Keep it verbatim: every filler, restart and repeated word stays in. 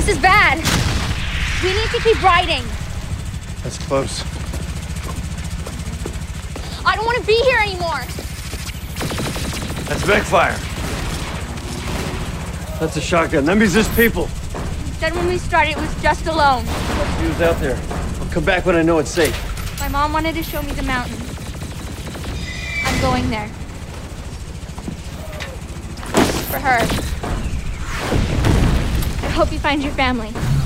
This is bad. We need to keep riding. That's close. I don't want to be here anymore. That's backfire. That's a shotgun. That means there's people. You said when we started it was just alone. Let's see who's out there. I'll come back when I know it's safe. My mom wanted to show me the mountain. I'm going there. For her. I hope you find your family.